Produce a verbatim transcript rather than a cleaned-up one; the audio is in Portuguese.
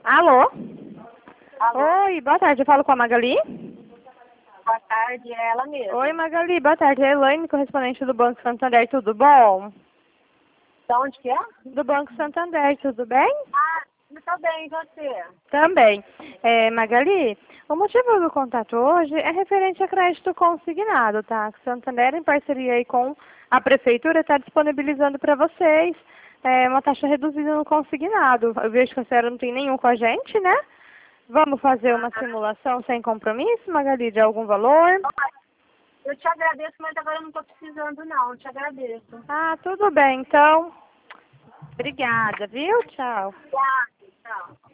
Alô? Alô? Oi, boa tarde. Eu falo com a Magali? Boa tarde, é ela mesma. Oi, Magali. Boa tarde. É a Elaine, correspondente do Banco Santander. Tudo bom? De onde que é? Do Banco Santander. Tudo bem? Ah, eu tô bem, e você? Também. É, Magali, o motivo do contato hoje é referente a crédito consignado, tá? O Santander, em parceria aí com a Prefeitura, está disponibilizando para vocês é, uma taxa reduzida no consignado. Eu vejo que a senhora não tem nenhum com a gente, né? Vamos fazer uma simulação sem compromisso, Magali, de algum valor? Eu te agradeço, mas agora eu não tô precisando não, eu te agradeço. Ah, tudo bem, então. Obrigada, viu? Tchau. Tchau, tchau.